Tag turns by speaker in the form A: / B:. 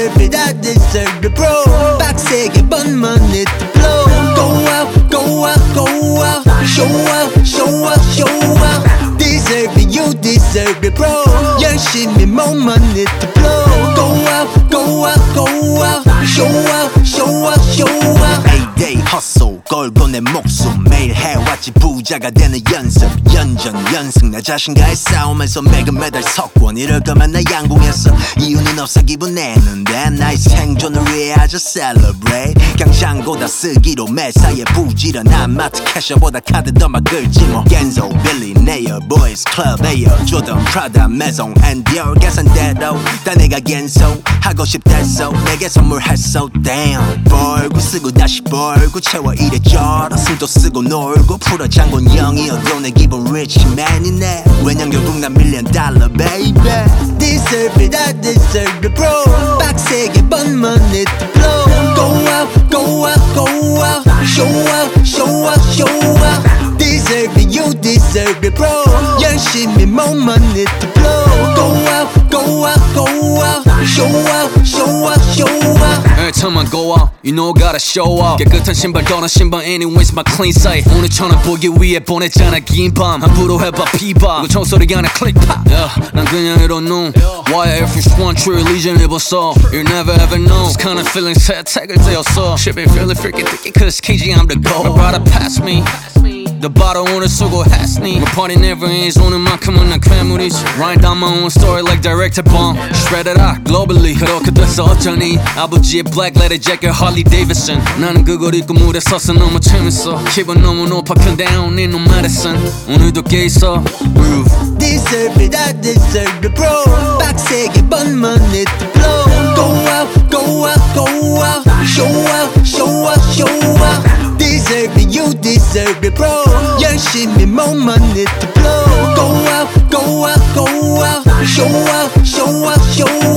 A: deserve it, I deserve it, bro. 빡세게 번 money to blow. Go out, go out, go out. Show out, show out, show out. Deserve it, you deserve it, bro. 열심히 more money to blow. Go out, go out, go out. Show out, show out, show out.
B: A-Day hustle 걸고 내 목숨 매일 해왔지 부자가 되는 연습 연전 연승 나 자신과의 싸움에서 매금메달 석권 이럴 거면 나 양궁했어 이유는 없어 기분 내는데 나의 생존을 위해 아주 celebrate 그냥 잔고 다 쓰기로 매사에 부지런한 마트 캐셔보다 카드 더 막 긁지 뭐 겐소 빌리 네어 보이스 클럽 에어 조던 프라다 메송 앤 디올 계산대로 다 내가 겐소 하고 싶댔어 내게 선물했어 damn 벌고 쓰고 다시 벌고 채워 이래 저러 숨도 쓰고 놀고 풀어 장군 형이어도 내 기분 rich man이네 왜냐면 결국 난 $1 million baby
A: Deserve it, I deserve it, bro. 빡세게 번 money to blow. Go out, go out, go out. Show out, show out, show out. Deserve it, you deserve it, bro. 열심히 more money to blow. Go out, go out, go out. Show out, show out, show out.
C: Every time I go out, you know I gotta show up. 깨끗한 신발 떠난 신발 anyways my clean sight. 오늘처럼 보기 위해 보냈잖아 긴 밤. 함부로 해봐 피바. 이거 총소리 안에 클릭 팝. Yeah, 난 그냥 이런 놈. Why Air Force One True Legion 입었어. You never ever know. This kind of feeling 새 택을 떼었어. Shit be feeling freaking thicky cause KG I'm the GOAT. My brother passed me. The bottle 오늘 수고했으니. My party never ends 오늘만큼은 난 괴물이지. Write down my own story like director bomb. Spread it out globally. 그렇게 돼서 어쩌니. 아버지의 black leather jacket Harley Davidson. 나는 그걸 입고 무대 서서 너무 재밌어. 기분 너무 높아 근데 I don't need no medicine. 오늘도 깨 있어. Groove.
A: Deserve it, I deserve it, bro. 빡세게 번 money to blow. Go out, go out, go out. Show out, show out, show out. Deserve it, you deserve it, bro. 열심히 more money to blow. Go out, go out, go out. Show out, show out, show out.